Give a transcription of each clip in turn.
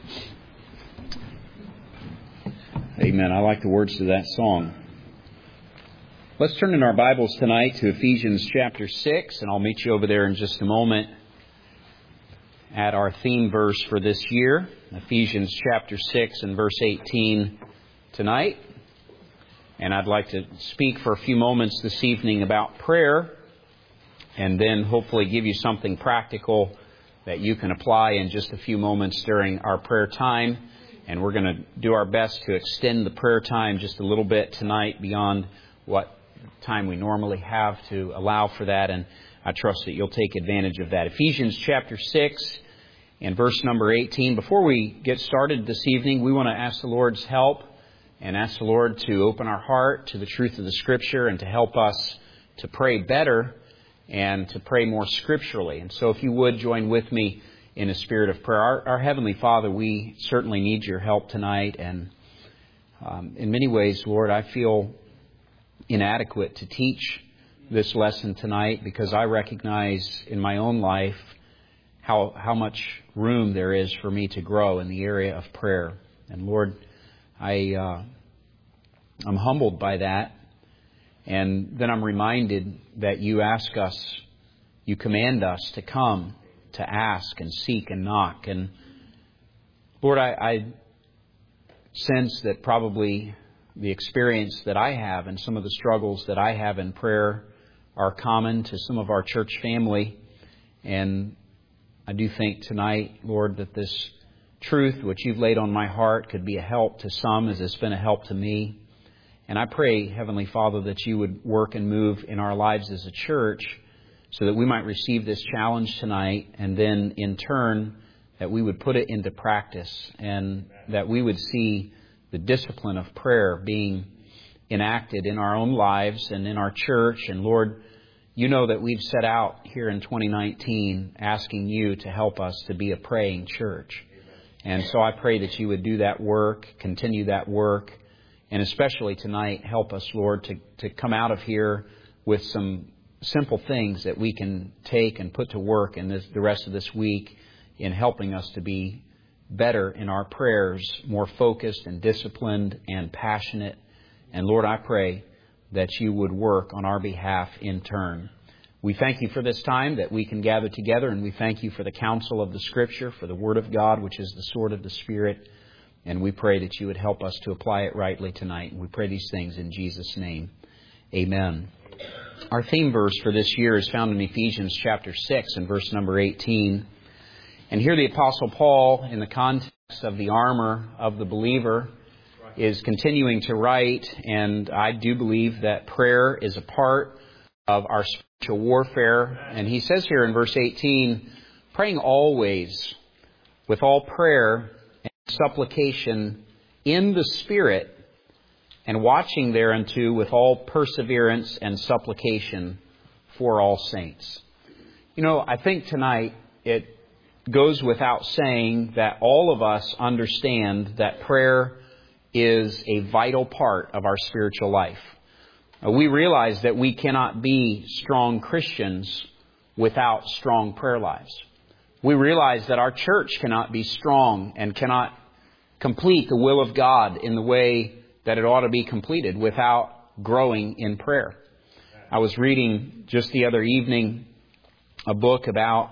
Amen. I like the words to that song. Let's turn in our Bibles tonight to Ephesians chapter 6, and I'll meet you over there in just a moment at our theme verse for this year, Ephesians chapter 6 and verse 18 tonight. And I'd like to speak for a few moments this evening about prayer, and then hopefully give you something practical that you can apply in just a few moments during our prayer time. And we're going to do our best to extend the prayer time just a little bit tonight beyond what time we normally have to allow for that. And I trust that you'll take advantage of that. Ephesians chapter 6 and verse number 18. Before we get started this evening, we want to ask the Lord's help and ask the Lord to open our heart to the truth of the Scripture and to help us to pray better and to pray more scripturally. And so if you would join with me in a spirit of prayer. Our Heavenly Father, we certainly need your help tonight. And in many ways, Lord, I feel inadequate to teach this lesson tonight because I recognize in my own life how much room there is for me to grow in the area of prayer. And Lord, I'm humbled by that. And then I'm reminded that you ask us, you command us to come, to ask and seek and knock. And Lord, I sense that probably the experience that I have and some of the struggles that I have in prayer are common to some of our church family. And I do think tonight, Lord, that this truth which you've laid on my heart could be a help to some as it's been a help to me. And I pray, Heavenly Father, that you would work and move in our lives as a church so that we might receive this challenge tonight, and then in turn that we would put it into practice and that we would see the discipline of prayer being enacted in our own lives and in our church. And Lord, you know that we've set out here in 2019 asking you to help us to be a praying church. And so I pray that you would do that work, continue that work, and especially tonight, help us, Lord, to come out of here with some simple things that we can take and put to work in the rest of this week in helping us to be better in our prayers, more focused and disciplined and passionate. And Lord, I pray that you would work on our behalf in turn. We thank you for this time that we can gather together, and we thank you for the counsel of the Scripture, for the Word of God, which is the sword of the Spirit. And we pray that you would help us to apply it rightly tonight. And we pray these things in Jesus' name. Amen. Our theme verse for this year is found in Ephesians chapter 6 and verse number 18. And here the Apostle Paul, in the context of the armor of the believer, is continuing to write. And I do believe that prayer is a part of our spiritual warfare. And he says here in verse 18, praying always with all prayer and supplication in the Spirit, and watching thereunto with all perseverance and supplication for all saints. You know, I think tonight it goes without saying that all of us understand that prayer is a vital part of our spiritual life. We realize that we cannot be strong Christians without strong prayer lives. We realize that our church cannot be strong and cannot complete the will of God in the way that it ought to be completed without growing in prayer. I was reading just the other evening a book about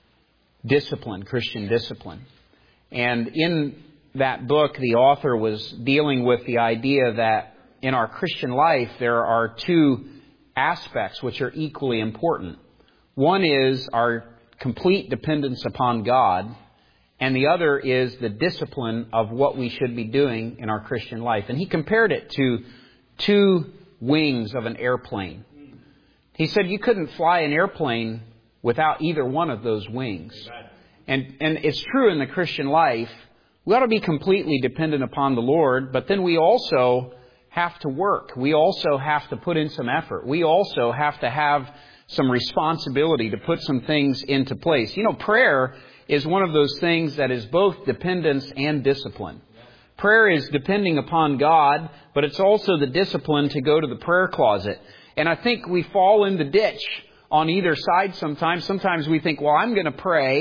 discipline, Christian discipline. And in that book, the author was dealing with the idea that in our Christian life, there are two aspects which are equally important. One is our complete dependence upon God, and the other is the discipline of what we should be doing in our Christian life. And he compared it to two wings of an airplane. He said you couldn't fly an airplane without either one of those wings. And it's true in the Christian life. We ought to be completely dependent upon the Lord, but then we also have to work. We also have to put in some effort. We also have to have some responsibility to put some things into place. You know, prayer is one of those things that is both dependence and discipline. Prayer is depending upon God, but it's also the discipline to go to the prayer closet. And I think we fall in the ditch on either side sometimes. Sometimes we think, well, I'm going to pray,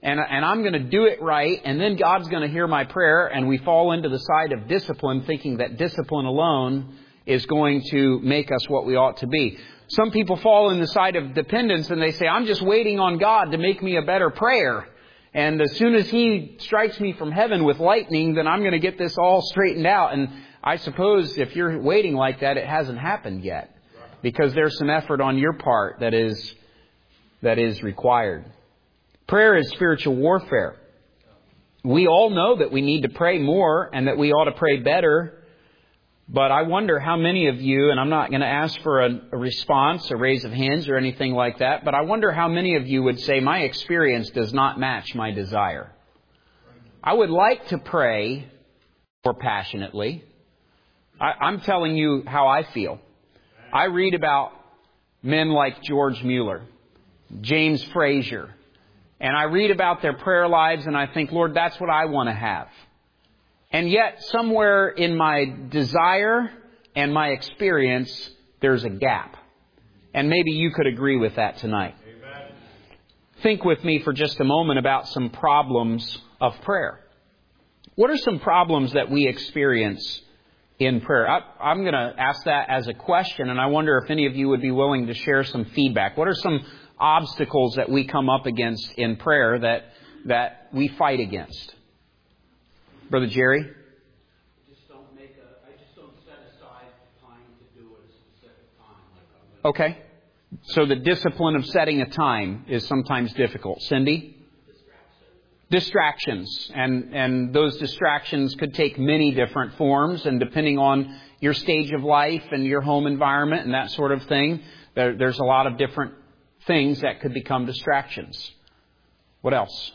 and I'm going to do it right, and then God's going to hear my prayer, and we fall into the side of discipline, thinking that discipline alone is going to make us what we ought to be. Some people fall in the side of dependence, and they say, I'm just waiting on God to make me a better prayer. And as soon as He strikes me from heaven with lightning, then I'm going to get this all straightened out. And I suppose if you're waiting like that, it hasn't happened yet, because there's some effort on your part that is required. Prayer is spiritual warfare. We all know that we need to pray more and that we ought to pray better. But I wonder how many of you, and I'm not going to ask for a response, a raise of hands or anything like that, but I wonder how many of you would say, my experience does not match my desire. I would like to pray more passionately. I'm telling you how I feel. I read about men like George Mueller, James Frazier, and I read about their prayer lives and I think, Lord, that's what I want to have. And yet, somewhere in my desire and my experience, there's a gap. And maybe you could agree with that tonight. Amen. Think with me for just a moment about some problems of prayer. What are some problems that we experience in prayer? I'm going to ask that as a question, and I wonder if any of you would be willing to share some feedback. What are some obstacles that we come up against in prayer that we fight against? Brother Jerry? I just don't set aside time to do it at a specific time. Okay. So the discipline of setting a time is sometimes difficult. Cindy? Distractions. And those distractions could take many different forms, and depending on your stage of life and your home environment and that sort of thing, there's a lot of different things that could become distractions. What else?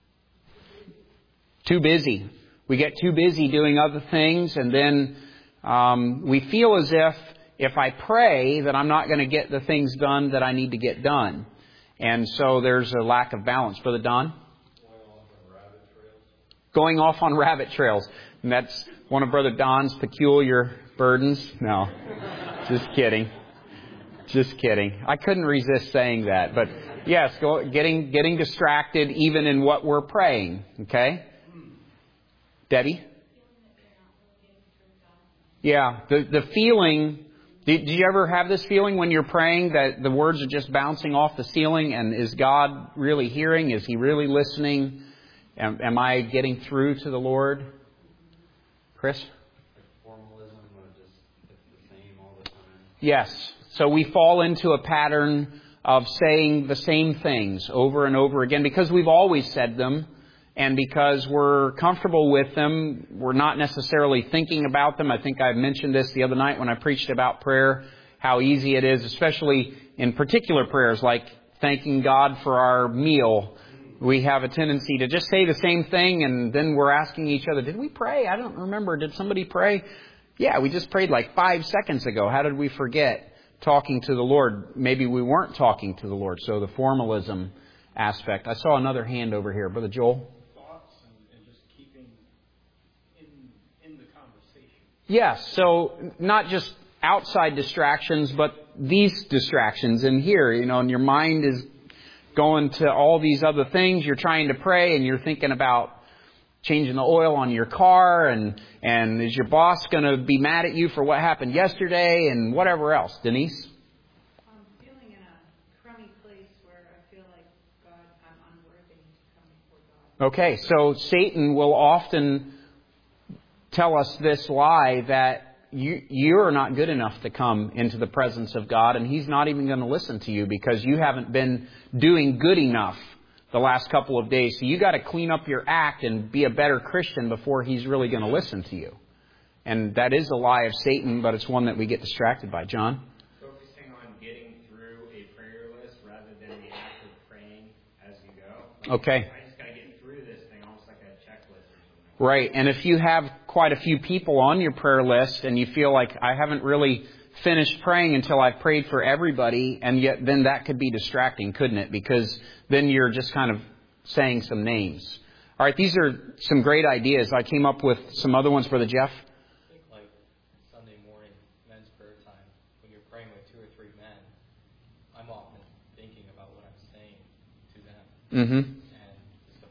Too busy. We get too busy doing other things, and then we feel as if I pray that I'm not going to get the things done that I need to get done. And so there's a lack of balance. Brother Don? Going off on rabbit trails. And that's one of Brother Don's peculiar burdens. No, just kidding. Just kidding. I couldn't resist saying that. But yes, getting distracted even in what we're praying. Okay? Debbie? Yeah, the feeling. Did you ever have this feeling when you're praying that the words are just bouncing off the ceiling? And is God really hearing? Is He really listening? Am I getting through to the Lord? Chris? Like formalism, where it's the same all the time. Yes. So we fall into a pattern of saying the same things over and over again because we've always said them, and because we're comfortable with them. We're not necessarily thinking about them. I think I mentioned this the other night when I preached about prayer, how easy it is, especially in particular prayers like thanking God for our meal. We have a tendency to just say the same thing, and then we're asking each other, did we pray? I don't remember. Did somebody pray? Yeah, we just prayed like 5 seconds ago. How did we forget talking to the Lord? Maybe we weren't talking to the Lord. So the formalism aspect. I saw another hand over here. Brother Joel? Thoughts and just keeping in the conversation. Yes, so not just outside distractions, but these distractions in here, and your mind is going to all these other things. You're trying to pray and you're thinking about changing the oil on your car and is your boss going to be mad at you for what happened yesterday and whatever else. Denise? I'm feeling in a crummy place where I feel like I'm unworthy to come before God. Okay, so Satan will often tell us this lie that you're not good enough to come into the presence of God, and He's not even going to listen to you because you haven't been doing good enough the last couple of days. So you got to clean up your act and be a better Christian before He's really going to listen to you. And that is a lie of Satan, but it's one that we get distracted by. John? Focusing on getting through a prayer list rather than the act of praying as you go. Okay. I just got to get through this thing almost like a checklist or something. Right. And if you have quite a few people on your prayer list and you feel like I haven't really finished praying until I've prayed for everybody, and yet then that could be distracting, couldn't it? Because then you're just kind of saying some names. All right, these are some great ideas. I came up with some other ones. Brother Jeff? I think like Sunday morning, men's prayer time, when you're praying with 2 or 3 men, I'm often thinking about what I'm saying to them. Mm-hmm. And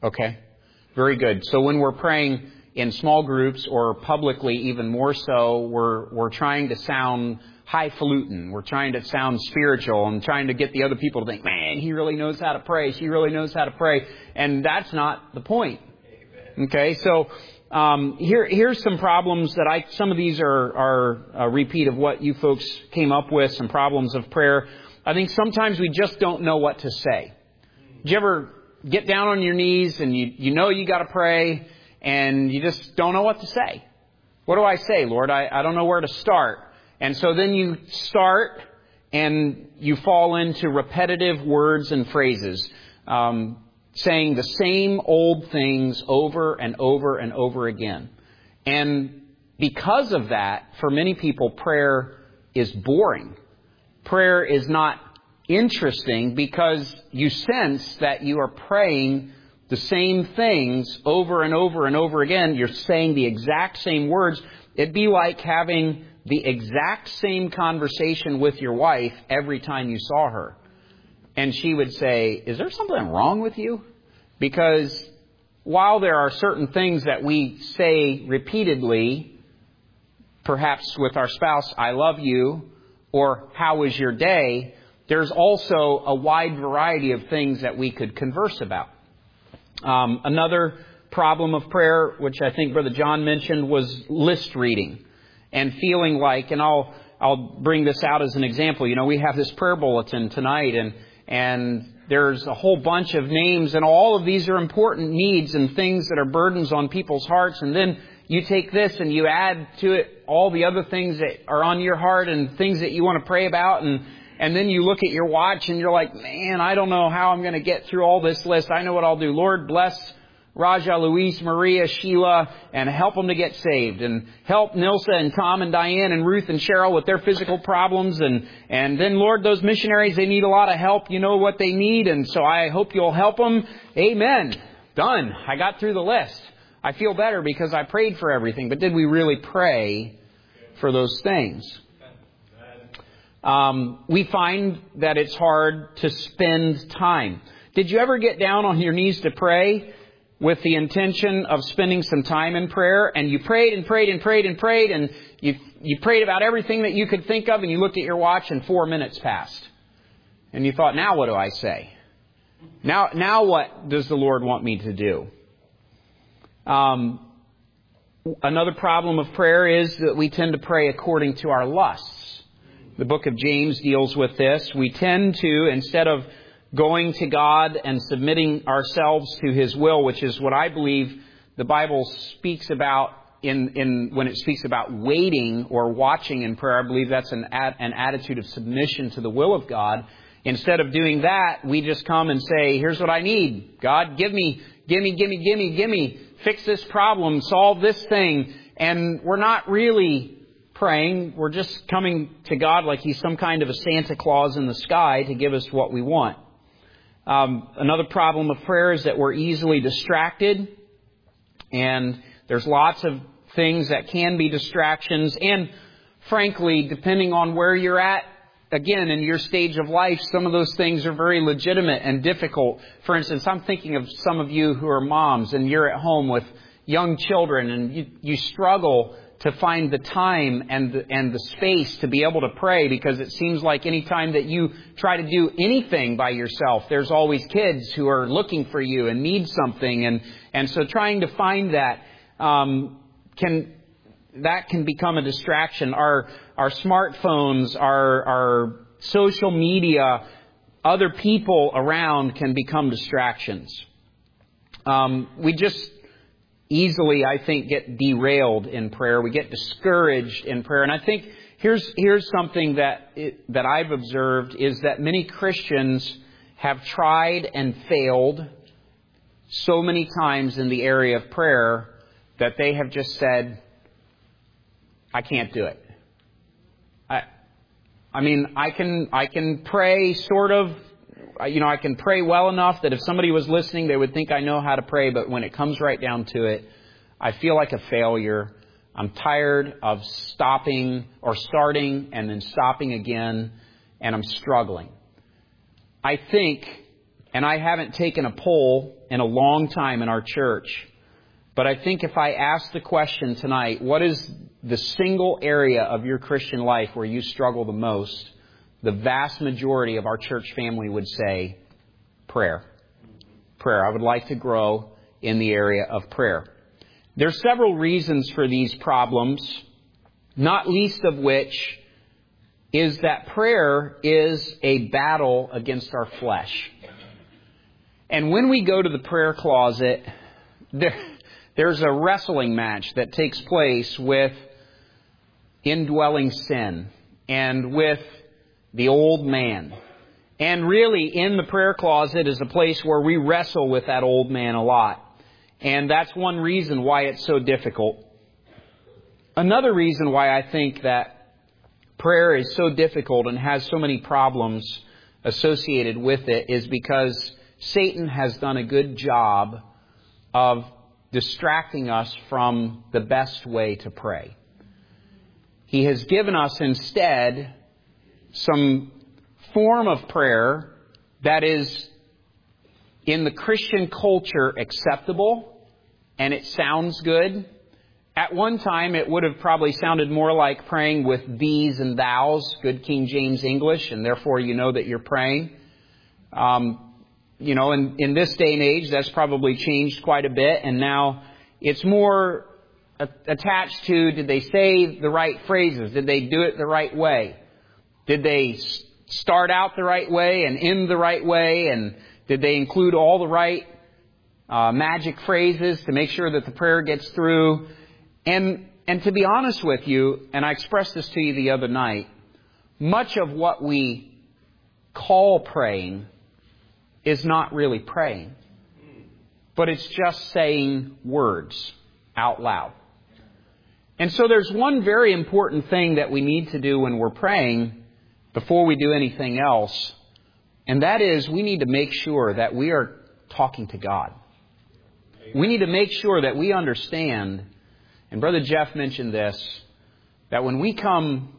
Okay? Very good. So when we're praying in small groups or publicly even more so, we're trying to sound highfalutin. We're trying to sound spiritual and trying to get the other people to think, man, he really knows how to pray. She really knows how to pray. And that's not the point. Okay? So here's some problems that some of these are a repeat of what you folks came up with, some problems of prayer. I think sometimes we just don't know what to say. Did you ever get down on your knees and you know you got to pray and you just don't know what to say? What do I say, Lord? I don't know where to start. And so then you start and you fall into repetitive words and phrases, saying the same old things over and over and over again. And because of that, for many people, prayer is boring. Prayer is not interesting because you sense that you are praying the same things over and over and over again. You're saying the exact same words. It'd be like having the exact same conversation with your wife every time you saw her. And she would say, is there something wrong with you? Because while there are certain things that we say repeatedly, perhaps with our spouse, I love you, or how was your day, there's also a wide variety of things that we could converse about. Another problem of prayer, which I think Brother John mentioned, was list reading and feeling like, and I'll bring this out as an example. You know, we have this prayer bulletin tonight, and there's a whole bunch of names, and all of these are important needs and things that are burdens on people's hearts. And then you take this and you add to it all the other things that are on your heart and things that you want to pray about. And then you look at your watch and you're like, man, I don't know how I'm going to get through all this list. I know what I'll do. Lord, bless Raja, Luis, Maria, Sheila, and help them to get saved. And help Nilsa and Tom and Diane and Ruth and Cheryl with their physical problems. And then, Lord, those missionaries, they need a lot of help. You know what they need. And so I hope you'll help them. Amen. Done. I got through the list. I feel better because I prayed for everything. But did we really pray for those things? We find that it's hard to spend time. Did you ever get down on your knees to pray with the intention of spending some time in prayer, and you prayed and prayed and prayed and prayed, and you prayed about everything that you could think of, and you looked at your watch and 4 minutes passed, and you thought, now what do I say? Now what does the Lord want me to do? Another problem of prayer is that we tend to pray according to our lusts. The book of James deals with this. We tend to, instead of going to God and submitting ourselves to His will, which is what I believe the Bible speaks about when it speaks about waiting or watching in prayer. I believe that's an attitude of submission to the will of God. Instead of doing that, we just come and say, here's what I need. God, give me. Fix this problem, solve this thing. And we're not really praying. We're just coming to God like He's some kind of a Santa Claus in the sky to give us what we want. Another problem of prayer is that we're easily distracted. And there's lots of things that can be distractions. And frankly, depending on where you're at, again, in your stage of life, some of those things are very legitimate and difficult. For instance, I'm thinking of some of you who are moms and you're at home with young children and you struggle to find the time and the space to be able to pray, because it seems like any time that you try to do anything by yourself, there's always kids who are looking for you and need something. And so trying to find that can become a distraction. Our smartphones, our social media, other people around can become distractions. We just easily, I think, get derailed in prayer. We get discouraged in prayer. And I think here's something that I've observed is that many Christians have tried and failed so many times in the area of prayer that they have just said, I can't do it. I mean, I can pray sort of, I can pray well enough that if somebody was listening, they would think I know how to pray. But when it comes right down to it, I feel like a failure. I'm tired of stopping or starting and then stopping again, and I'm struggling. I think and I haven't taken a poll in a long time in our church, but I think if I ask the question tonight, what is the single area of your Christian life where you struggle the most? The vast majority of our church family would say prayer. Prayer. I would like to grow in the area of prayer. There's several reasons for these problems, not least of which is that prayer is a battle against our flesh. And when we go to the prayer closet, there's a wrestling match that takes place with indwelling sin and with the old man. And really, in the prayer closet is a place where we wrestle with that old man a lot. And that's one reason why it's so difficult. Another reason why I think that prayer is so difficult and has so many problems associated with it is because Satan has done a good job of distracting us from the best way to pray. He has given us instead some form of prayer that is in the Christian culture acceptable, and it sounds good. At one time, it would have probably sounded more like praying with these and thous, good King James English, and therefore you know that you're praying. In this day and age, that's probably changed quite a bit, and now it's more attached to, did they say the right phrases? Did they do it the right way? Did they start out the right way and end the right way? And did they include all the right magic phrases to make sure that the prayer gets through? And to be honest with you, and I expressed this to you the other night, much of what we call praying is not really praying, but it's just saying words out loud. And so there's one very important thing that we need to do when we're praying before we do anything else, and that is we need to make sure that we are talking to God. We need to make sure that we understand, and Brother Jeff mentioned this, that when we come,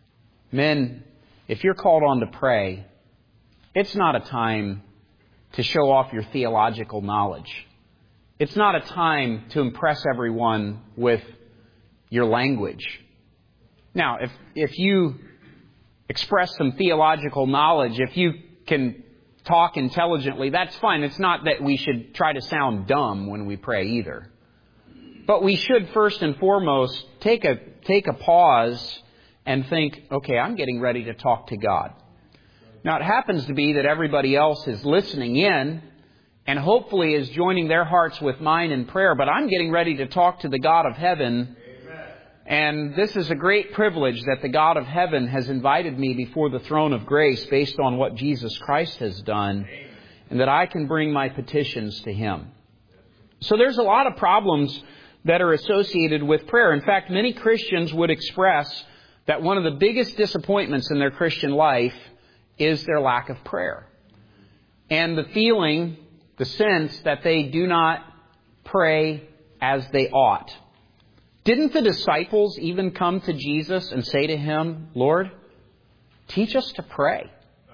men, if you're called on to pray, it's not a time to show off your theological knowledge. It's not a time to impress everyone with your language. Now, if you express some theological knowledge, if you can talk intelligently, that's fine. It's not that we should try to sound dumb when we pray either. But we should first and foremost take a pause and think, okay, I'm getting ready to talk to God. Now, it happens to be that everybody else is listening in and hopefully is joining their hearts with mine in prayer, but I'm getting ready to talk to the God of heaven. And this is a great privilege that the God of heaven has invited me before the throne of grace based on what Jesus Christ has done, and that I can bring my petitions to Him. So there's a lot of problems that are associated with prayer. In fact, many Christians would express that one of the biggest disappointments in their Christian life is their lack of prayer. And the feeling, the sense that they do not pray as they ought. Didn't the disciples even come to Jesus and say to Him, Lord, teach us to pray?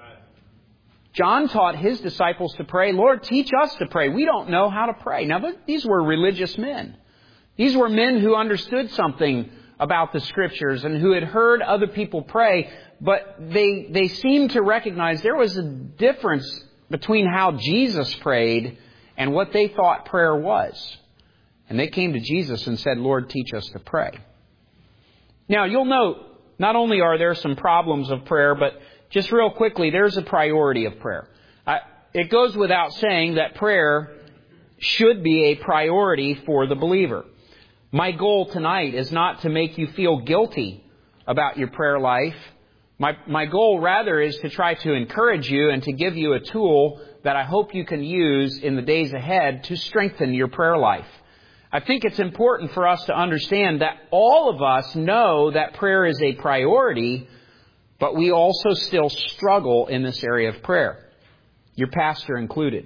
John taught his disciples to pray. Lord, teach us to pray. We don't know how to pray. Now, these were religious men. These were men who understood something about the Scriptures and who had heard other people pray, but they seemed to recognize there was a difference between how Jesus prayed and what they thought prayer was. And they came to Jesus and said, Lord, teach us to pray. Now, you'll note, not only are there some problems of prayer, but just real quickly, there's a priority of prayer. It goes without saying that prayer should be a priority for the believer. My goal tonight is not to make you feel guilty about your prayer life. My goal, rather, is to try to encourage you and to give you a tool that I hope you can use in the days ahead to strengthen your prayer life. I think it's important for us to understand that all of us know that prayer is a priority, but we also still struggle in this area of prayer, your pastor included.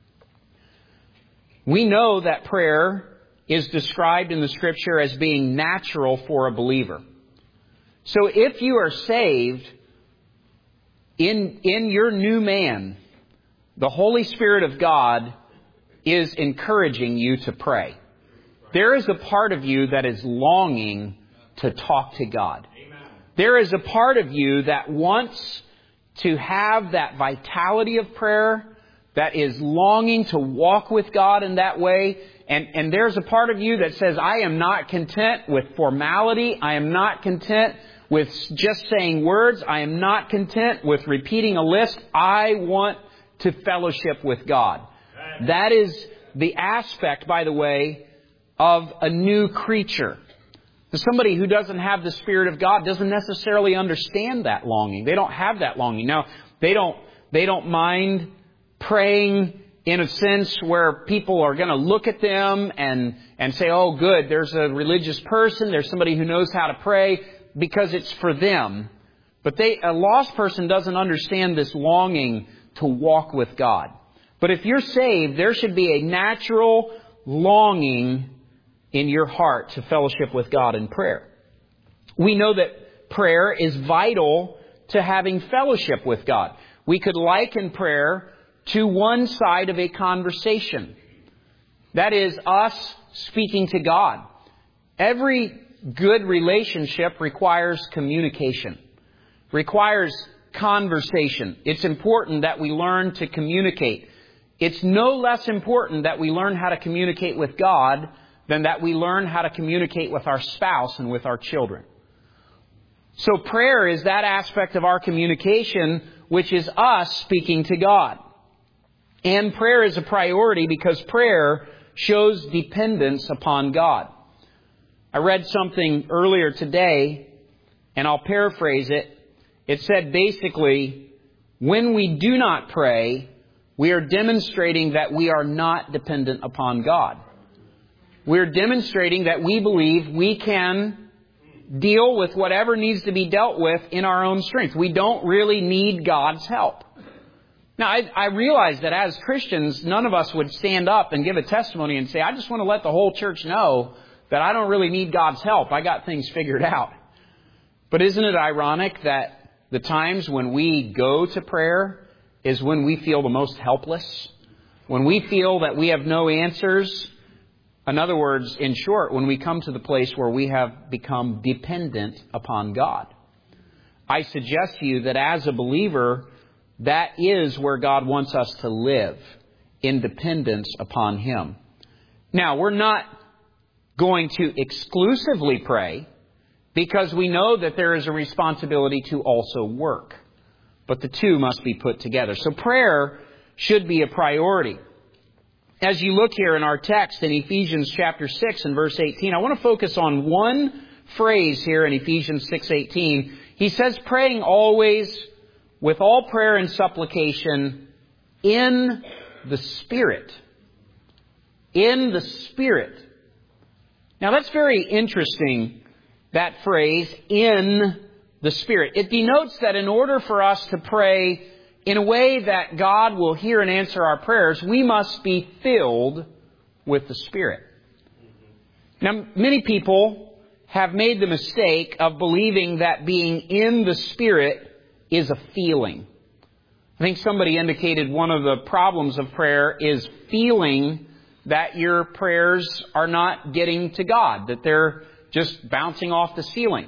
We know that prayer is described in the Scripture as being natural for a believer. So if you are saved in your new man, the Holy Spirit of God is encouraging you to pray. There is a part of you that is longing to talk to God. There is a part of you that wants to have that vitality of prayer, that is longing to walk with God in that way. And there's a part of you that says, I am not content with formality. I am not content with just saying words. I am not content with repeating a list. I want to fellowship with God. That is the aspect, by the way, of a new creature. Somebody who doesn't have the Spirit of God doesn't necessarily understand that longing. They don't have that longing. Now, they don't mind praying in a sense where people are going to look at them and say, oh, good, there's a religious person, there's somebody who knows how to pray, because it's for them. But a lost person doesn't understand this longing to walk with God. But if you're saved, there should be a natural longing in your heart to fellowship with God in prayer. We know that prayer is vital to having fellowship with God. We could liken prayer to one side of a conversation. That is us speaking to God. Every good relationship requires communication, requires conversation. It's important that we learn to communicate. It's no less important that we learn how to communicate with God than that we learn how to communicate with our spouse and with our children. So prayer is that aspect of our communication, which is us speaking to God. And prayer is a priority because prayer shows dependence upon God. I read something earlier today, and I'll paraphrase it. It said basically, when we do not pray, we are demonstrating that we are not dependent upon God. We're demonstrating that we believe we can deal with whatever needs to be dealt with in our own strength. We don't really need God's help. Now, I realize that as Christians, none of us would stand up and give a testimony and say, I just want to let the whole church know that I don't really need God's help. I got things figured out. But isn't it ironic that the times when we go to prayer is when we feel the most helpless? When we feel that we have no answers? In other words, in short, when we come to the place where we have become dependent upon God. I suggest to you that as a believer, that is where God wants us to live, in dependence upon Him. Now, we're not going to exclusively pray because we know that there is a responsibility to also work. But the two must be put together. So prayer should be a priority. As you look here in our text in Ephesians chapter 6 and verse 18, I want to focus on one phrase here in Ephesians 6:18. He says, praying always with all prayer and supplication in the Spirit. In the Spirit. Now that's very interesting, that phrase, in the Spirit. It denotes that in order for us to pray in a way that God will hear and answer our prayers, we must be filled with the Spirit. Now, many people have made the mistake of believing that being in the Spirit is a feeling. I think somebody indicated one of the problems of prayer is feeling that your prayers are not getting to God, that they're just bouncing off the ceiling.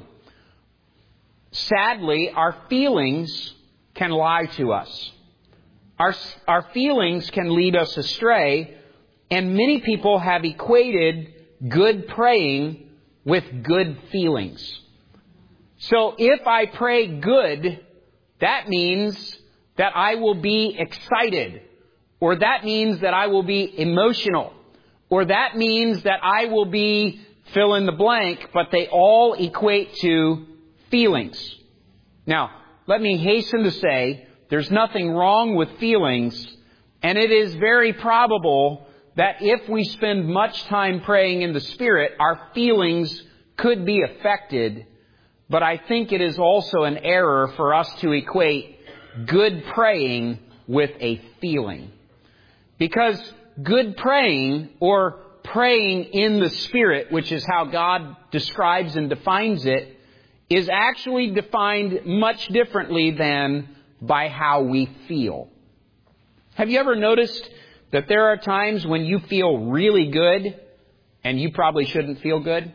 Sadly, our feelings can lie to us. Our feelings can lead us astray, and many people have equated good praying with good feelings. So if I pray good, that means that I will be excited, or that means that I will be emotional, or that means that I will be fill in the blank, but they all equate to feelings. Now, let me hasten to say, there's nothing wrong with feelings, and it is very probable that if we spend much time praying in the Spirit, our feelings could be affected. But I think it is also an error for us to equate good praying with a feeling. Because good praying, or praying in the Spirit, which is how God describes and defines it, is actually defined much differently than by how we feel. Have you ever noticed that there are times when you feel really good and you probably shouldn't feel good?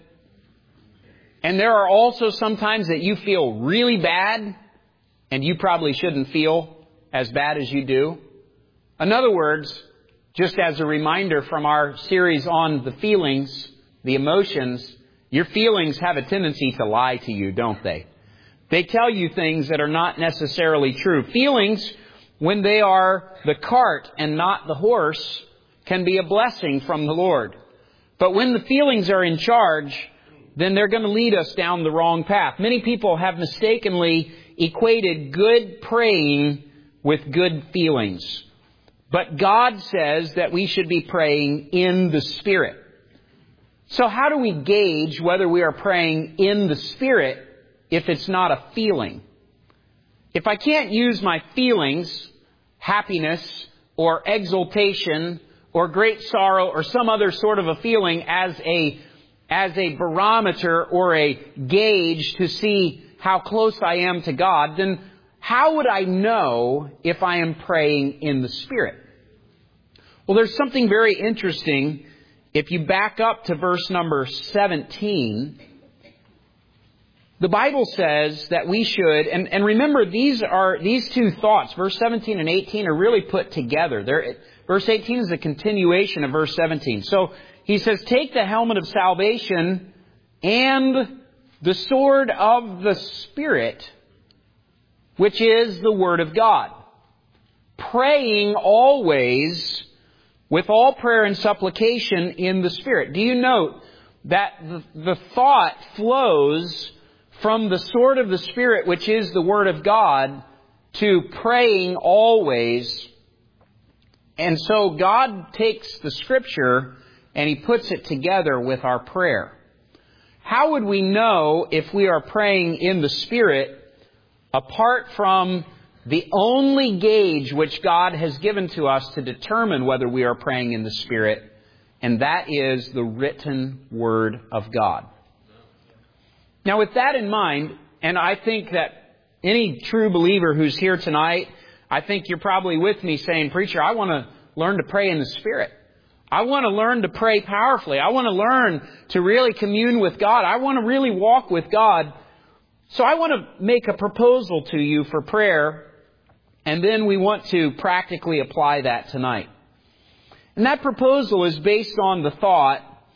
And there are also some times that you feel really bad and you probably shouldn't feel as bad as you do. In other words, just as a reminder from our series on the feelings, the emotions, your feelings have a tendency to lie to you, don't they? They tell you things that are not necessarily true. Feelings, when they are the cart and not the horse, can be a blessing from the Lord. But when the feelings are in charge, then they're going to lead us down the wrong path. Many people have mistakenly equated good praying with good feelings. But God says that we should be praying in the Spirit. So how do we gauge whether we are praying in the Spirit if it's not a feeling? If I can't use my feelings, happiness or exultation or great sorrow or some other sort of a feeling as a barometer or a gauge to see how close I am to God, then how would I know if I am praying in the Spirit? Well, there's something very interesting. If you back up to verse number 17, the Bible says that we should, and remember these two thoughts, verse 17 and 18, are really put together. Verse 18 is a continuation of verse 17. So he says, take the helmet of salvation and the sword of the Spirit, which is the Word of God, praying always with all prayer and supplication in the Spirit. Do you note that the thought flows from the sword of the Spirit, which is the Word of God, to praying always? And so God takes the Scripture and He puts it together with our prayer. How would we know if we are praying in the Spirit apart from the only gauge which God has given to us to determine whether we are praying in the Spirit, and that is the written Word of God? Now, with that in mind, and I think that any true believer who's here tonight, I think you're probably with me saying, preacher, I want to learn to pray in the Spirit. I want to learn to pray powerfully. I want to learn to really commune with God. I want to really walk with God. So I want to make a proposal to you for prayer, and then we want to practically apply that tonight. And that proposal is based on the thought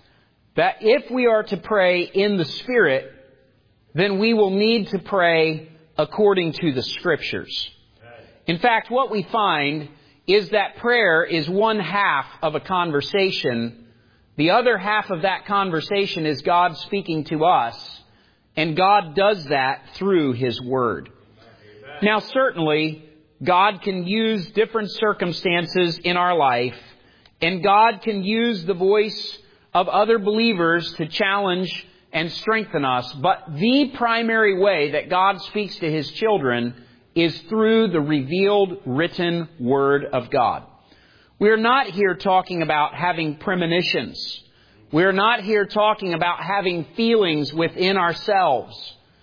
that if we are to pray in the Spirit, then we will need to pray according to the Scriptures. In fact, what we find is that prayer is one half of a conversation. The other half of that conversation is God speaking to us, and God does that through His Word. Now, certainly, God can use different circumstances in our life, and God can use the voice of other believers to challenge and strengthen us. But the primary way that God speaks to His children is through the revealed written Word of God. We're not here talking about having premonitions. We're not here talking about having feelings within ourselves.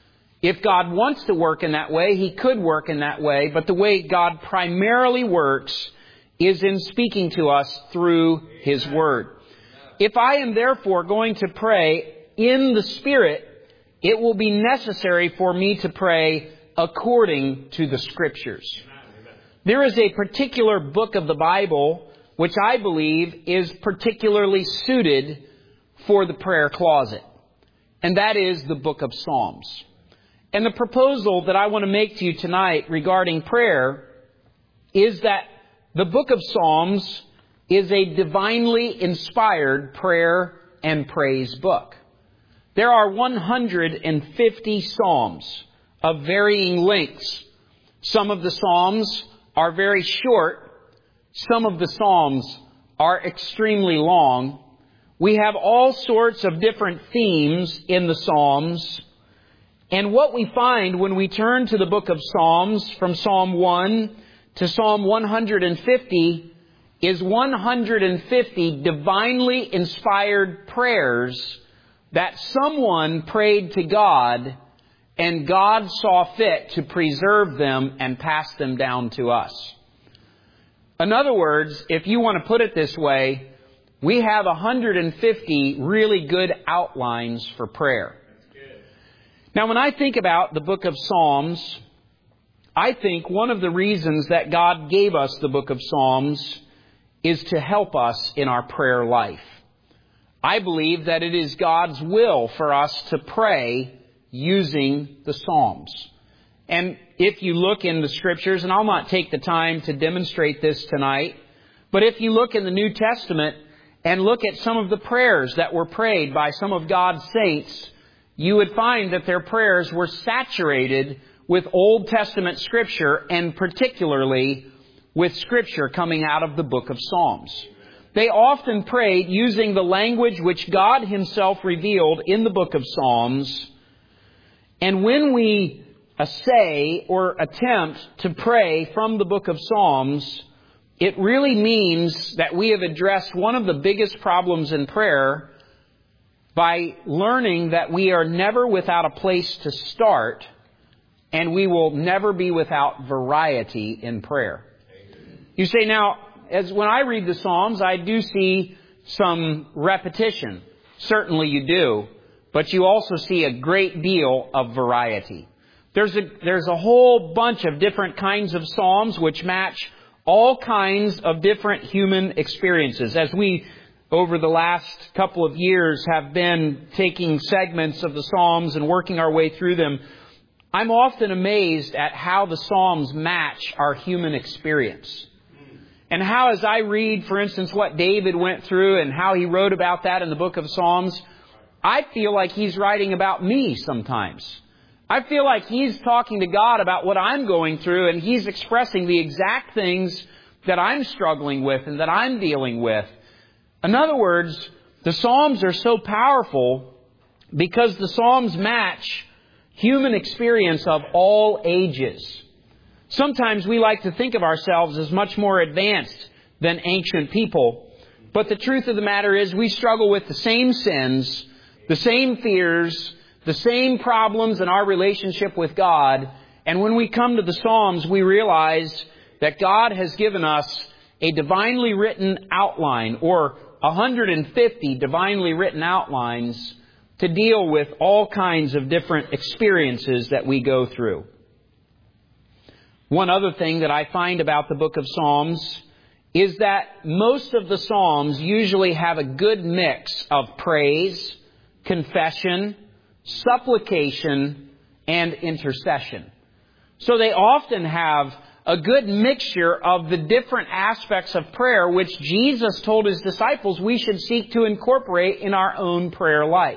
If God wants to work in that way, He could work in that way. But the way God primarily works is in speaking to us through His Word. If I am therefore going to pray in the Spirit, it will be necessary for me to pray according to the Scriptures. There is a particular book of the Bible which I believe is particularly suited for the prayer closet, and that is the book of Psalms. And the proposal that I want to make to you tonight regarding prayer is that the book of Psalms is a divinely inspired prayer and praise book. There are 150 Psalms of varying lengths. Some of the Psalms are very short. Some of the Psalms are extremely long. We have all sorts of different themes in the Psalms. And what we find when we turn to the book of Psalms, from Psalm 1 to Psalm 150, is 150 divinely inspired prayers that someone prayed to God, and God saw fit to preserve them and pass them down to us. In other words, if you want to put it this way, we have 150 really good outlines for prayer. Now, when I think about the book of Psalms, I think one of the reasons that God gave us the book of Psalms is to help us in our prayer life. I believe that it is God's will for us to pray using the Psalms. And if you look in the Scriptures, and I'll not take the time to demonstrate this tonight, but if you look in the New Testament and look at some of the prayers that were prayed by some of God's saints, you would find that their prayers were saturated with Old Testament Scripture, and particularly with Scripture coming out of the book of Psalms. They often prayed using the language which God Himself revealed in the book of Psalms. And when we essay or attempt to pray from the book of Psalms, it really means that we have addressed one of the biggest problems in prayer by learning that we are never without a place to start, and we will never be without variety in prayer. You say, now, when I read the Psalms, I do see some repetition. Certainly you do. But you also see a great deal of variety. There's a whole bunch of different kinds of Psalms which match all kinds of different human experiences. As we, over the last couple of years, have been taking segments of the Psalms and working our way through them, I'm often amazed at how the Psalms match our human experience. And how, as I read, for instance, what David went through and how he wrote about that in the book of Psalms, I feel like he's writing about me sometimes. I feel like he's talking to God about what I'm going through, and he's expressing the exact things that I'm struggling with and that I'm dealing with. In other words, the Psalms are so powerful because the Psalms match human experience of all ages. Sometimes we like to think of ourselves as much more advanced than ancient people. But the truth of the matter is we struggle with the same sins, the same fears, the same problems in our relationship with God. And when we come to the Psalms, we realize that God has given us a divinely written outline, or 150 divinely written outlines, to deal with all kinds of different experiences that we go through. One other thing that I find about the book of Psalms is that most of the Psalms usually have a good mix of praise, confession, supplication, and intercession. So they often have a good mixture of the different aspects of prayer which Jesus told His disciples we should seek to incorporate in our own prayer life.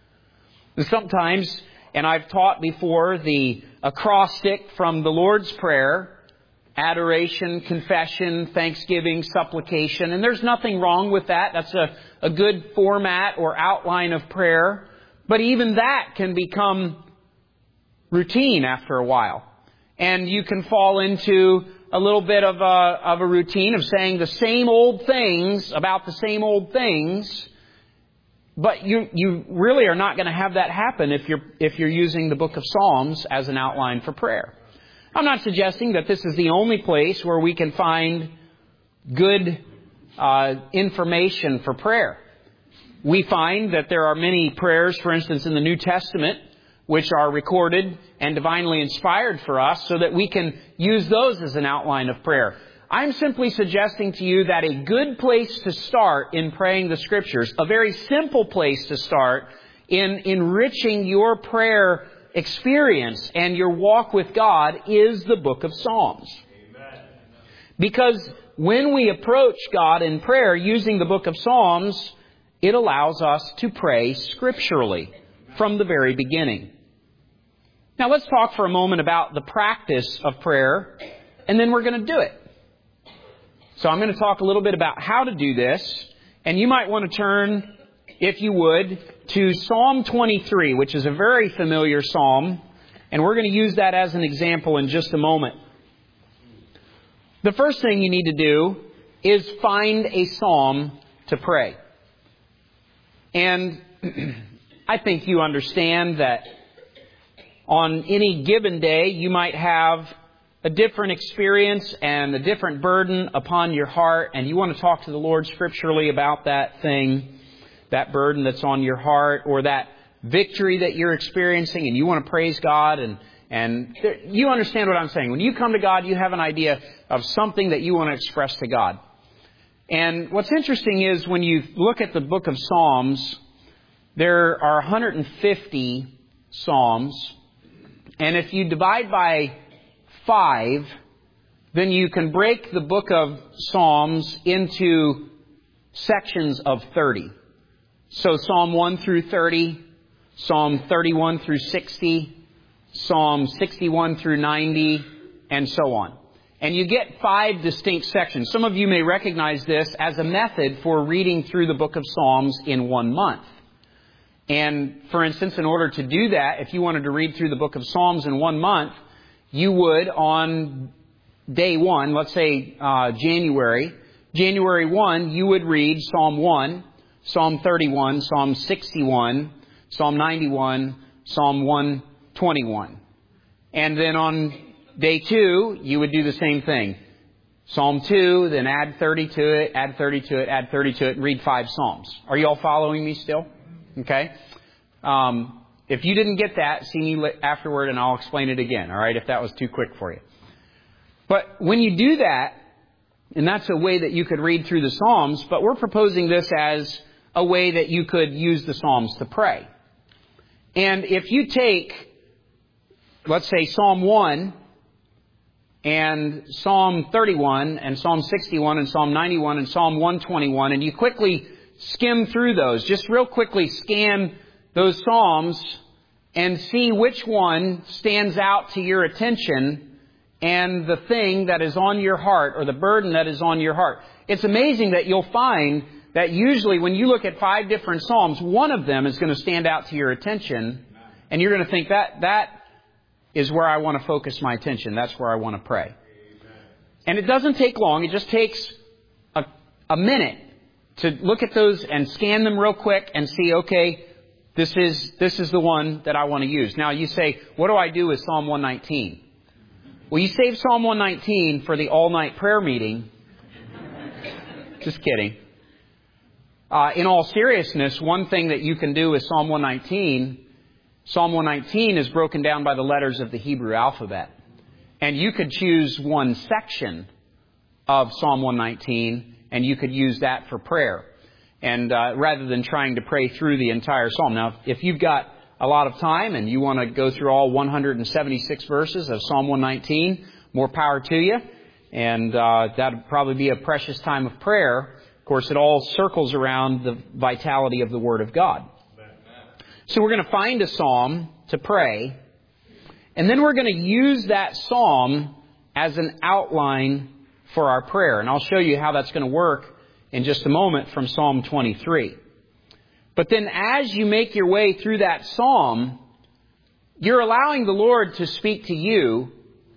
And sometimes, and I've taught before, the acrostic from the Lord's Prayer: adoration, confession, thanksgiving, supplication. And there's nothing wrong with that. That's a good format or outline of prayer. But even that can become routine after a while. And you can fall into a little bit of a routine of saying the same old things about the same old things. But you really are not going to have that happen if you're using the book of Psalms as an outline for prayer. I'm not suggesting that this is the only place where we can find good information for prayer. We find that there are many prayers, for instance, in the New Testament, which are recorded and divinely inspired for us so that we can use those as an outline of prayer. I'm simply suggesting to you that a good place to start in praying the Scriptures, a very simple place to start in enriching your prayer experience and your walk with God, is the book of Psalms. Amen. Because when we approach God in prayer using the book of Psalms, it allows us to pray scripturally from the very beginning. Now let's talk for a moment about the practice of prayer, and then we're going to do it. So I'm going to talk a little bit about how to do this. And you might want to turn, if you would, to Psalm 23, which is a very familiar psalm. And we're going to use that as an example in just a moment. The first thing you need to do is find a psalm to pray. And I think you understand that on any given day, you might have a different experience and a different burden upon your heart, and you want to talk to the Lord scripturally about that thing, that burden that's on your heart, or that victory that you're experiencing, and you want to praise God, and you understand what I'm saying. When you come to God, you have an idea of something that you want to express to God. And what's interesting is when you look at the book of Psalms, there are 150 Psalms, and if you divide by 5, then you can break the book of Psalms into sections of 30. So Psalm 1 through 30, Psalm 31 through 60, Psalm 61 through 90, and so on. And you get 5 distinct sections. Some of you may recognize this as a method for reading through the book of Psalms in 1 month. And for instance, in order to do that, if you wanted to read through the book of Psalms in 1 month, you would on day 1, let's say January 1, you would read Psalm 1, Psalm 31, Psalm 61, Psalm 91, Psalm 121. And then on day 2, you would do the same thing. Psalm 2, then add 30 to it, add 30 to it, add 30 to it, and read 5 Psalms. Are you all following me still? Okay. If you didn't get that, see me afterward and I'll explain it again, all right, if that was too quick for you. But when you do that, and that's a way that you could read through the Psalms, but we're proposing this as a way that you could use the Psalms to pray. And if you take, let's say, Psalm 1 and Psalm 31 and Psalm 61 and Psalm 91 and Psalm 121, and you quickly skim through those, just real quickly scan those Psalms and see which one stands out to your attention and the thing that is on your heart or the burden that is on your heart. It's amazing that you'll find that usually when you look at 5 different Psalms, one of them is going to stand out to your attention, and you're going to think that is where I want to focus my attention. That's where I want to pray. And it doesn't take long. It just takes a minute to look at those and scan them real quick and see, okay, this is the one that I want to use. Now you say, what do I do with Psalm 119? Well, you save Psalm 119 for the all-night prayer meeting. Just kidding. In all seriousness, one thing that you can do with Psalm 119 is broken down by the letters of the Hebrew alphabet. And you could choose one section of Psalm 119 and you could use that for prayer. And rather than trying to pray through the entire psalm. Now, if you've got a lot of time and you want to go through all 176 verses of Psalm 119, more power to you. And that would probably be a precious time of prayer. Of course, it all circles around the vitality of the Word of God. So we're going to find a psalm to pray. And then we're going to use that psalm as an outline for our prayer. And I'll show you how that's going to work in just a moment from Psalm 23. But then as you make your way through that psalm, you're allowing the Lord to speak to you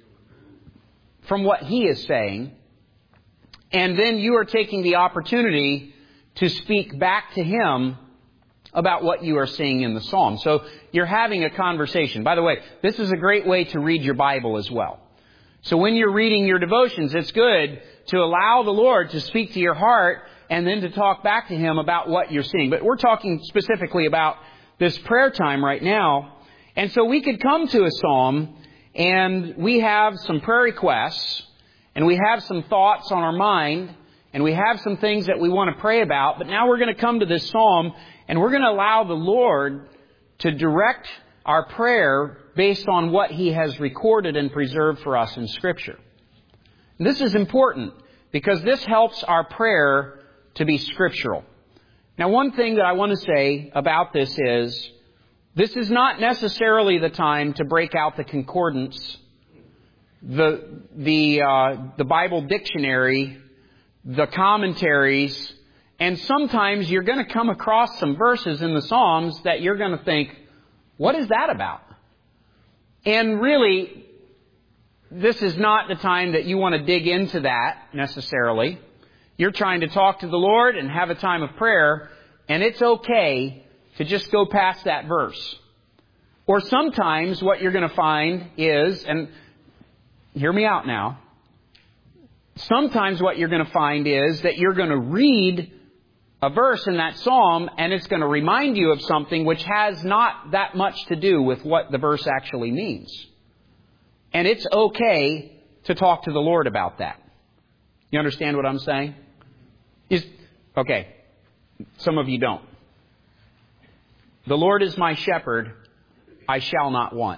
from what He is saying. And then you are taking the opportunity to speak back to Him about what you are seeing in the psalm. So you're having a conversation. By the way, this is a great way to read your Bible as well. So when you're reading your devotions, it's good to allow the Lord to speak to your heart and then to talk back to Him about what you're seeing. But we're talking specifically about this prayer time right now. And so we could come to a psalm and we have some prayer requests and we have some thoughts on our mind and we have some things that we want to pray about. But now we're going to come to this psalm and we're going to allow the Lord to direct our prayer based on what He has recorded and preserved for us in Scripture. And this is important because this helps our prayer to be scriptural. Now, one thing that I want to say about this is not necessarily the time to break out the concordance, the Bible dictionary, the commentaries, and sometimes you're going to come across some verses in the Psalms that you're going to think, what is that about? And really, this is not the time that you want to dig into that necessarily. You're trying to talk to the Lord and have a time of prayer, and it's okay to just go past that verse. Or sometimes what you're going to find is, and hear me out now. Sometimes what you're going to find is that you're going to read a verse in that psalm and it's going to remind you of something which has not that much to do with what the verse actually means. And it's okay to talk to the Lord about that. You understand what I'm saying? Okay. Some of you don't. The Lord is my shepherd, I shall not want.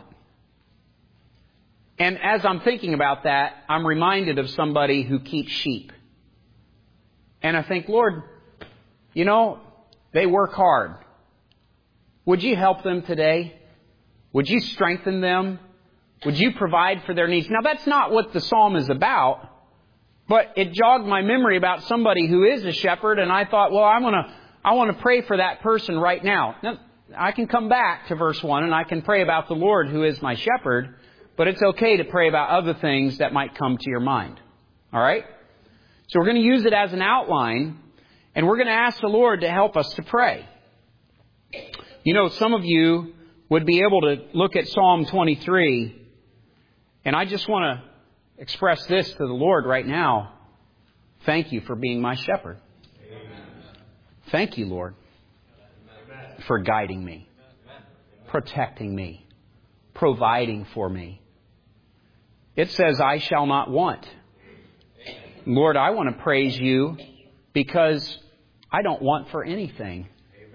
And as I'm thinking about that, I'm reminded of somebody who keeps sheep. And I think, Lord, you know, they work hard. Would you help them today? Would you strengthen them? Would you provide for their needs? Now, that's not what the psalm is about, but it jogged my memory about somebody who is a shepherd, and I thought, well, I want to pray for that person right now. Now, I can come back to verse 1, and I can pray about the Lord who is my shepherd, but it's okay to pray about other things that might come to your mind. All right? So we're going to use it as an outline, and we're going to ask the Lord to help us to pray. You know, some of you would be able to look at Psalm 23, and I just want to express this to the Lord right now. Thank you for being my shepherd. Amen. Thank you, Lord, for guiding me, protecting me, providing for me. It says, I shall not want. Lord, I want to praise you because I don't want for anything.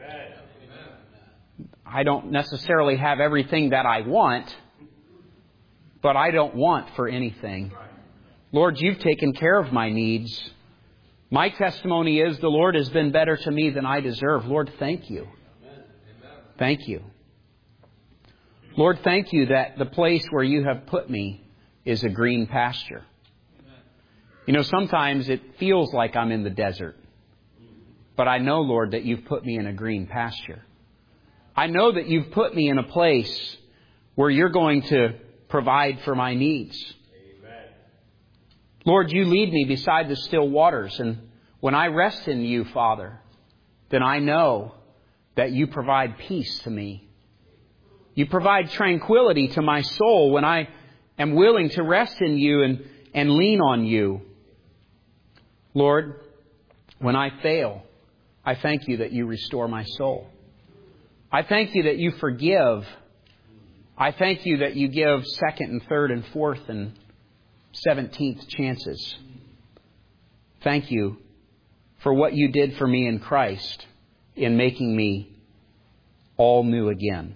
I don't necessarily have everything that I want, but I don't want for anything. Lord, you've taken care of my needs. My testimony is the Lord has been better to me than I deserve. Lord, thank you. Thank you. Lord, thank you that the place where you have put me is a green pasture. You know, sometimes it feels like I'm in the desert. But I know, Lord, that you've put me in a green pasture. I know that you've put me in a place where you're going to provide for my needs. Amen. Lord, you lead me beside the still waters. And when I rest in you, Father, then I know that you provide peace to me. You provide tranquility to my soul when I am willing to rest in you and lean on you. Lord, when I fail, I thank you that you restore my soul. I thank you that you forgive. I thank you that you give second and third and fourth and 17th chances. Thank you for what you did for me in Christ in making me all new again.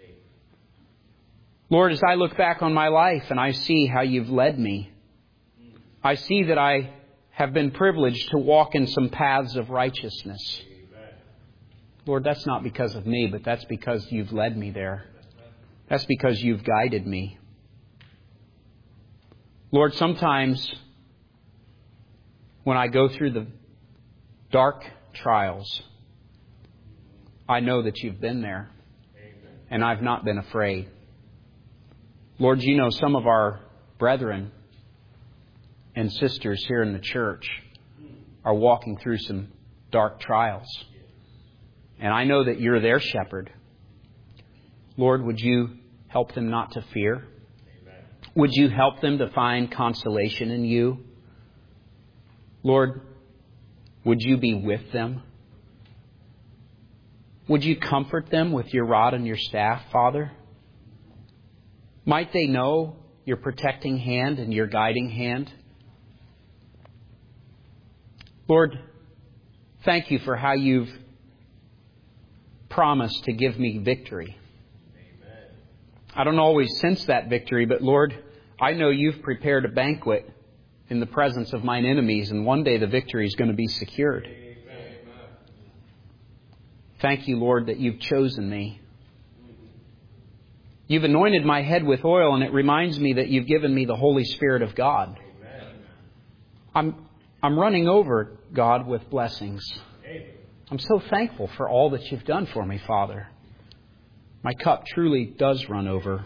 Lord, as I look back on my life and I see how you've led me, I see that I have been privileged to walk in some paths of righteousness. Lord, that's not because of me, but that's because you've led me there. That's because you've guided me. Lord, sometimes when I go through the dark trials, I know that you've been there, and I've not been afraid. Lord, you know some of our brethren and sisters here in the church are walking through some dark trials. And I know that you're their shepherd. Lord, would you help them not to fear? Amen. Would you help them to find consolation in you? Lord, would you be with them? Would you comfort them with your rod and your staff, Father? Might they know your protecting hand and your guiding hand? Lord, thank you for how you've promised to give me victory. Amen. I don't always sense that victory, but Lord, I know you've prepared a banquet in the presence of mine enemies, and one day the victory is going to be secured. Amen. Thank you, Lord, that you've chosen me. You've anointed my head with oil, and it reminds me that you've given me the Holy Spirit of God. Amen. I'm running over, God, with blessings. I'm so thankful for all that you've done for me, Father. My cup truly does run over.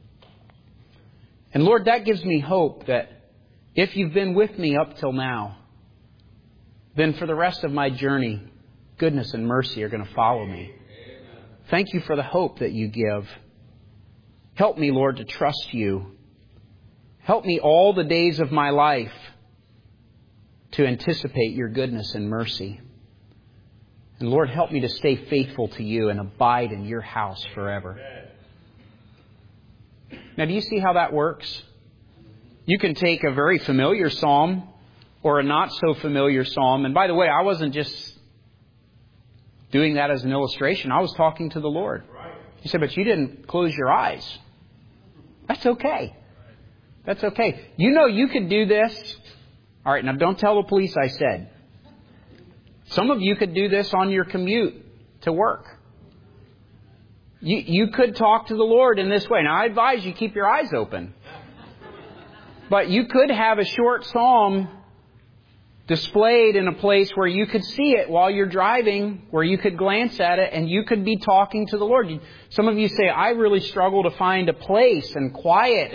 And Lord, that gives me hope that if you've been with me up till now, then for the rest of my journey, goodness and mercy are going to follow me. Thank you for the hope that you give. Help me, Lord, to trust you. Help me all the days of my life to anticipate your goodness and mercy. And Lord, help me to stay faithful to you and abide in your house forever. Now, do you see how that works? You can take a very familiar psalm or a not so familiar psalm. And by the way, I wasn't just doing that as an illustration. I was talking to the Lord. He said, but you didn't close your eyes. That's okay. That's okay. You know you could do this. All right, now don't tell the police I said. Some of you could do this on your commute to work. You could talk to the Lord in this way. Now, I advise you keep your eyes open. But you could have a short psalm displayed in a place where you could see it while you're driving, where you could glance at it, and you could be talking to the Lord. Some of you say, I really struggle to find a place and quiet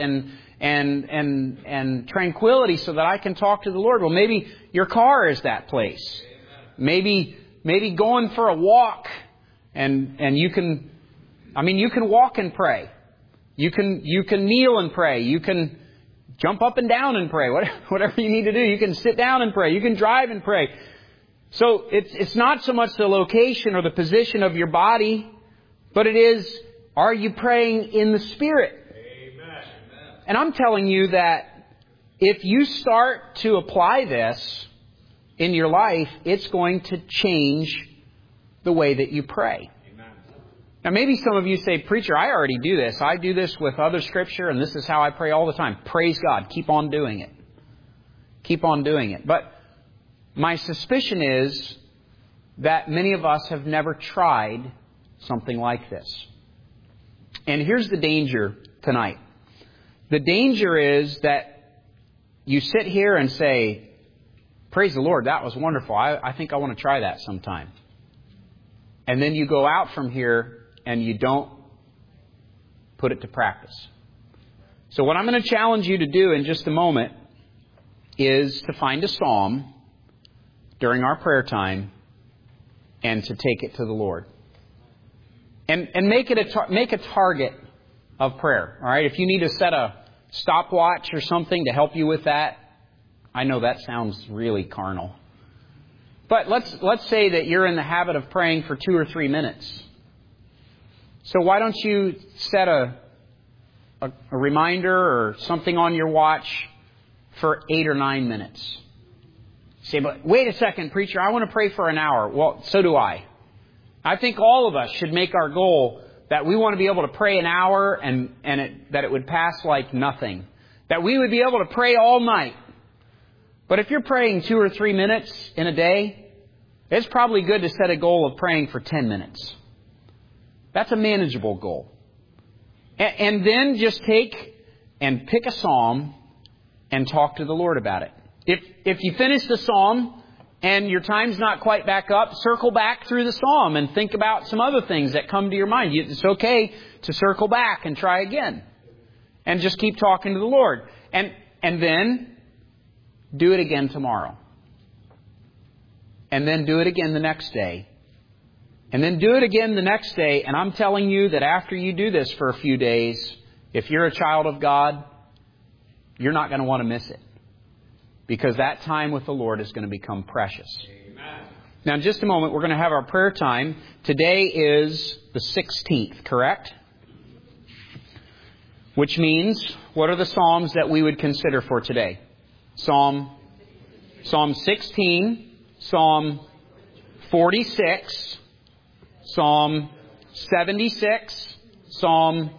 and tranquility so that I can talk to the Lord. Well, maybe your car is that place. Maybe going for a walk and you can walk and pray. You can kneel and pray. You can jump up and down and pray. Whatever you need to do. You can sit down and pray. You can drive and pray. So it's not so much the location or the position of your body, but it is, are you praying in the Spirit? Amen. And I'm telling you that if you start to apply this in your life, it's going to change the way that you pray. Amen. Now, maybe some of you say, preacher, I already do this. I do this with other Scripture, and this is how I pray all the time. Praise God. Keep on doing it. Keep on doing it. But my suspicion is that many of us have never tried something like this. And here's the danger tonight. The danger is that you sit here and say, praise the Lord, that was wonderful. I think I want to try that sometime. And then you go out from here and you don't put it to practice. So what I'm going to challenge you to do in just a moment is to find a psalm during our prayer time and to take it to the Lord. And make it make a target of prayer. All right, if you need to set a stopwatch or something to help you with that, I know that sounds really carnal. But let's say that you're in the habit of praying for 2 or 3 minutes. So why don't you set a reminder or something on your watch for 8 or 9 minutes? You say, but wait a second, preacher, I want to pray for an hour. Well, so do I. I think all of us should make our goal that we want to be able to pray an hour and that it would pass like nothing. That we would be able to pray all night. But if you're praying 2 or 3 minutes in a day, it's probably good to set a goal of praying for 10 minutes. That's a manageable goal. And then just take and pick a psalm and talk to the Lord about it. If you finish the psalm and your time's not quite back up, circle back through the psalm and think about some other things that come to your mind. It's okay to circle back and try again. And just keep talking to the Lord. And then do it again tomorrow. And then do it again the next day. And then do it again the next day. And I'm telling you that after you do this for a few days, if you're a child of God, you're not going to want to miss it. Because that time with the Lord is going to become precious. Amen. Now, in just a moment, we're going to have our prayer time. Today is the 16th, correct? Which means, what are the Psalms that we would consider for today? Psalm 16, Psalm 46, Psalm 76, Psalm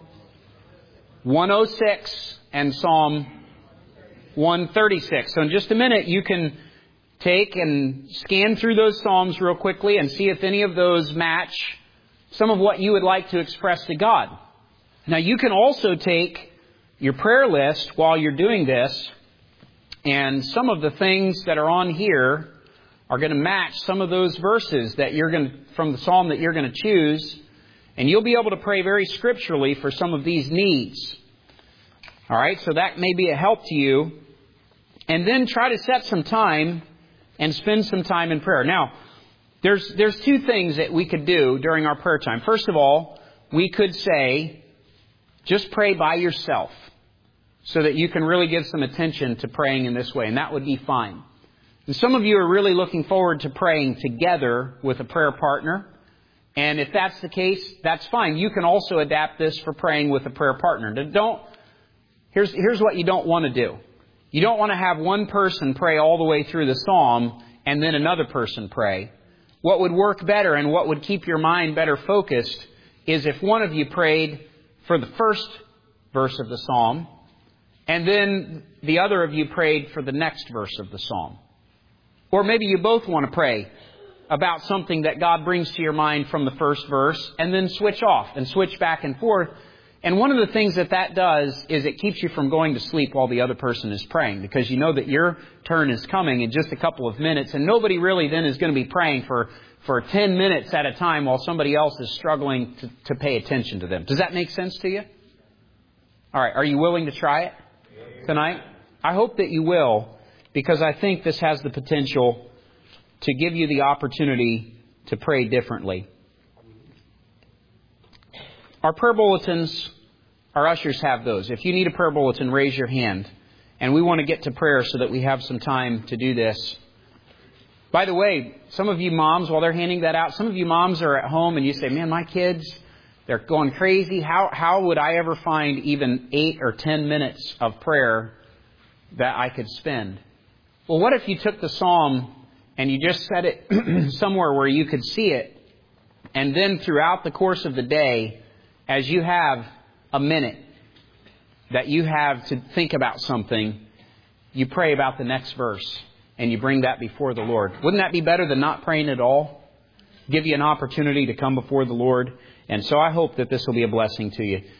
106, and Psalm 136. So in just a minute, you can take and scan through those Psalms real quickly and see if any of those match some of what you would like to express to God. Now, you can also take your prayer list while you're doing this, and some of the things that are on here are going to match some of those verses that you're going to, from the psalm that you're going to choose, and you'll be able to pray very scripturally for some of these needs. All right, so that may be a help to you. And then try to set some time and spend some time in prayer. Now, there's 2 things that we could do during our prayer time. First of all, we could say, just pray by yourself. so that you can really give some attention to praying in this way, and that would be fine. And some of you are really looking forward to praying together with a prayer partner. And if that's the case, that's fine. You can also adapt this for praying with a prayer partner. Here's what you don't want to do. You don't want to have one person pray all the way through the psalm and then another person pray. What would work better and what would keep your mind better focused is if one of you prayed for the first verse of the psalm and then the other of you prayed for the next verse of the psalm. Or maybe you both want to pray about something that God brings to your mind from the first verse and then switch off and switch back and forth. And one of the things that does is it keeps you from going to sleep while the other person is praying, because you know that your turn is coming in just a couple of minutes, and nobody really then is going to be praying for 10 minutes at a time while somebody else is struggling to pay attention to them. Does that make sense to you? All right. Are you willing to try it tonight? I hope that you will, because I think this has the potential to give you the opportunity to pray differently. Our prayer bulletins, our ushers have those. If you need a prayer bulletin, raise your hand. And we want to get to prayer so that we have some time to do this. By the way, some of you moms, while they're handing that out, some of you moms are at home and you say, man, my kids, they're going crazy. How would I ever find even 8 or 10 minutes of prayer that I could spend? Well, what if you took the psalm and you just set it somewhere where you could see it, and then throughout the course of the day, as you have a minute that you have to think about something, you pray about the next verse and you bring that before the Lord. Wouldn't that be better than not praying at all? Give you an opportunity to come before the Lord. And so I hope that this will be a blessing to you.